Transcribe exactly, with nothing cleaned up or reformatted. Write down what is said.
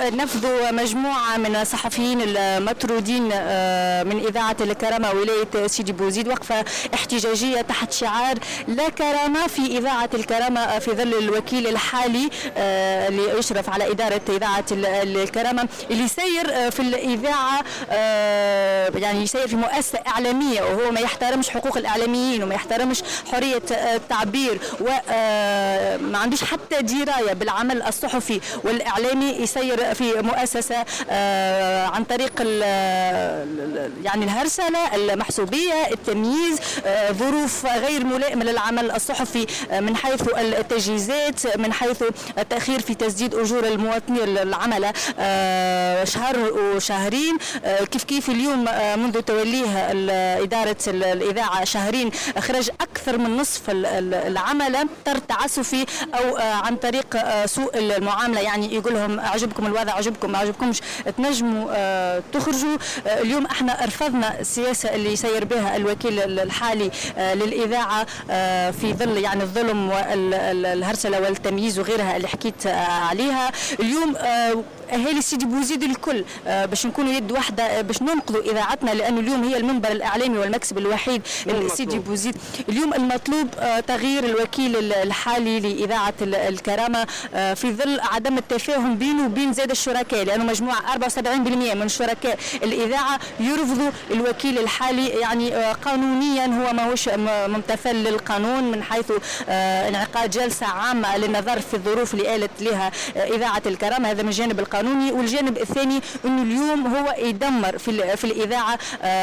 نفذوا مجموعة من الصحفيين المطرودين من إذاعة الكرامة ولاية سيدي بوزيد وقفة احتجاجية تحت شعار لا كرامة في إذاعة الكرامة في ظل الوكيل الحالي اللي يشرف على إدارة إذاعة الكرامة اللي سير في الإذاعة، يعني يسير في مؤسسة إعلامية وهو ما يحترمش حقوق الإعلاميين وما يحترمش حرية التعبير وما عندوش حتى دراية بالعمل الصحفي والإعلامي، يسير في مؤسسة عن طريق يعني الهرسلة، المحسوبية، التمييز، ظروف غير ملائمة للعمل الصحفي من حيث التجهيزات، من حيث التأخير في تسديد أجور المواطنين العمل شهر وشهرين، كيف كيف اليوم منذ توليه إدارة الإذاعة شهرين أخرج أكثر من نصف العمل اضطر تعسفي أو عن طريق سوء المعاملة، يعني يقول لهم عجبكم الوضع، عجبكم ما عجبكمش تنجموا تخرجوا. اليوم احنا رفضنا السياسة اللي يسير بها الوكيل الحالي للإذاعة في ظل يعني الظلم والهرسلة والتمييز وغيرها اللي حكيت عليها. اليوم اهالي سيدي بوزيد الكل باش نكونوا يد واحده باش ننقذوا اذاعتنا، لانه اليوم هي المنبر الاعلامي والمكسب الوحيد لسيدي بوزيد. اليوم المطلوب تغيير الوكيل الحالي لاذاعه الكرامه في ظل عدم التفاهم بينه وبين زاد الشركاء، لانه مجموعه أربعة وسبعين بالمئة من شركاء الاذاعه يرفضوا الوكيل الحالي، يعني قانونيا هو ماهوش ممتثل للقانون من حيث انعقاد جلسه عامه للنظر في الظروف اللي آلت لها اذاعه الكرامه، هذا من الجانب القانوني. والجانب الثاني انه اليوم هو يدمر في في الاذاعه